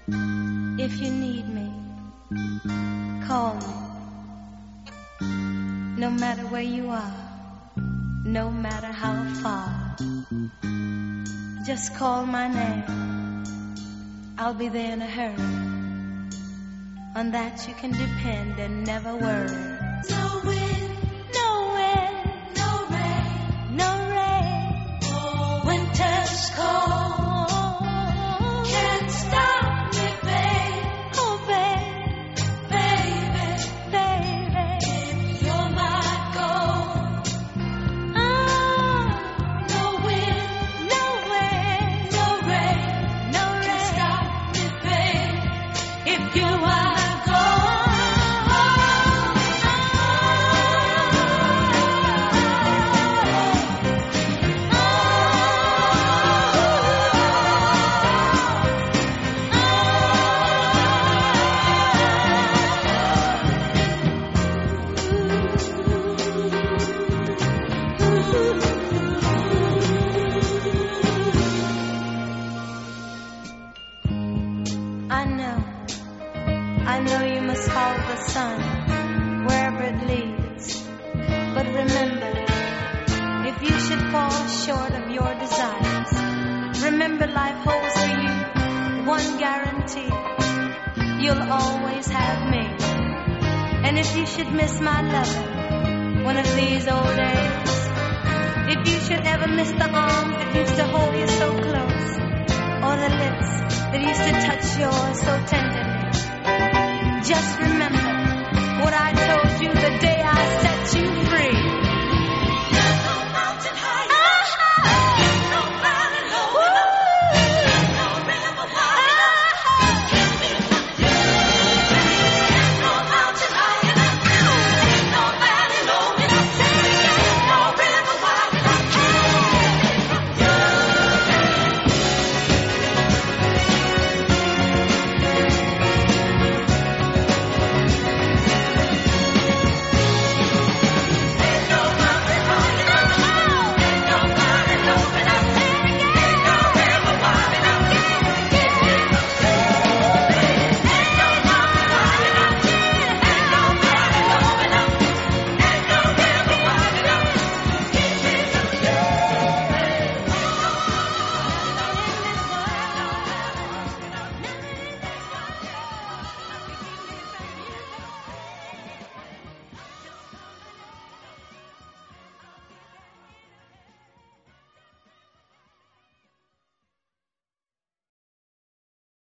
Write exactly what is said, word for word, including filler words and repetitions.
If you need me, call me. No matter where you are, no matter how far, just call my name. I'll be there in a hurry. On that you can depend and never worry. No wind, no wind, no rain, no rain. Oh, winter's cold. Can't stop me, babe. Oh, babe, baby, baby. If you're my gold. Oh, no wind, no wind, no rain, no rain. Can't stop me, babe. If you are short of your desires. Remember, life holds for you one guarantee. You'll always have me. And if you should miss my loving one of these old days, if you should ever miss the arms that used to hold you so close, or the lips that used to touch yours so tenderly, just remember